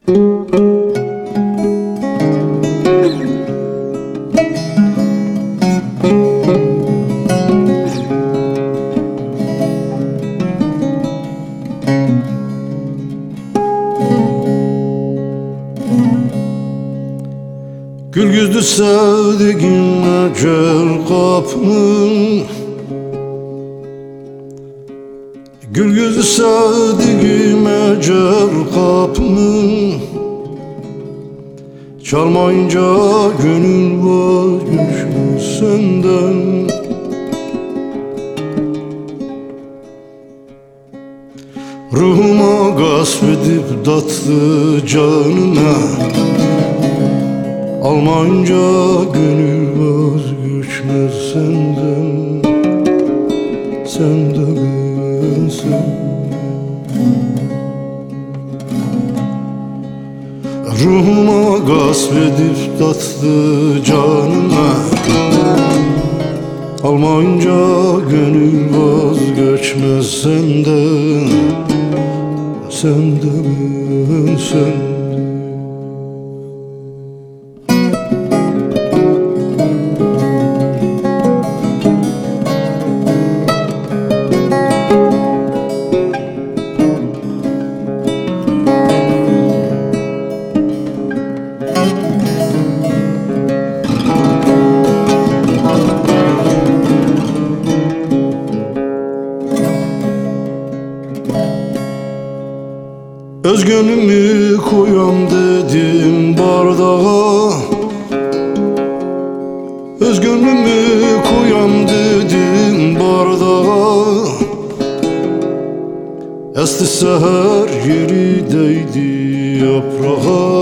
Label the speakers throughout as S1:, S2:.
S1: Gül yüzlü sevdiğime gel kapımın, gül yüzlü sevdiğime gel kapımın. Çalmayınca gönül vazgeçmez senden. Ruhuma gasp edip tatlı canına, almayınca gönül vazgeçmez senden. Sen de bensen. Ruhuma gasp edip tatlı canına, almayınca gönül vazgeçmez senden. Sen de bensen. Öz gönlümü koyam dedim bardağa, öz gönlümü koyam dedim bardağa. Esti seher yeri değdi yaprağa.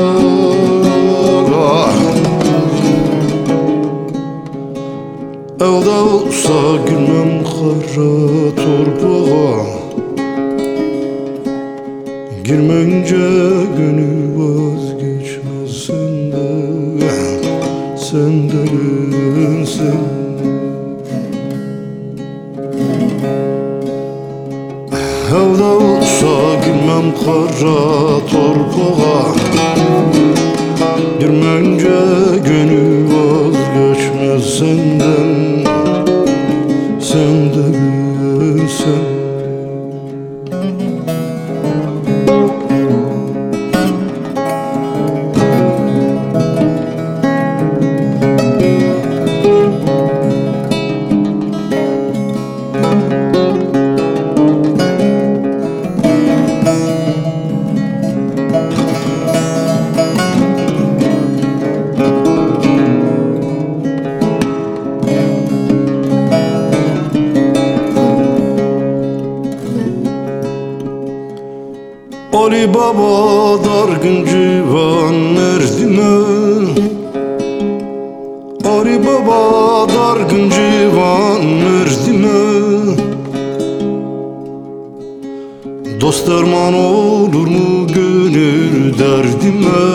S1: Evde olsa gülmem kara torpağa. Girmeyince gönül vazgeçmez senden. Sen de bensen. Evde olsa girmem kara torpağa. Girmeyince gönül vazgeçmez senden. Sen de bensen. Ali Baba dargın civan merdime, Ali Baba dargın civan merdime. Dost derman olur mu gönül derdime?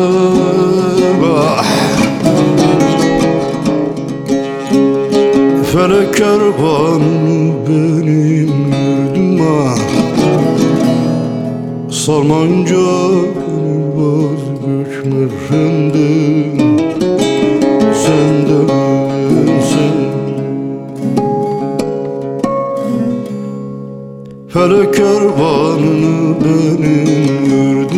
S1: Felek kervanı benim yurduma, salmayınca gönül vazgeçmez senden. Sen de bensen. Felek kervanını benim yurduma,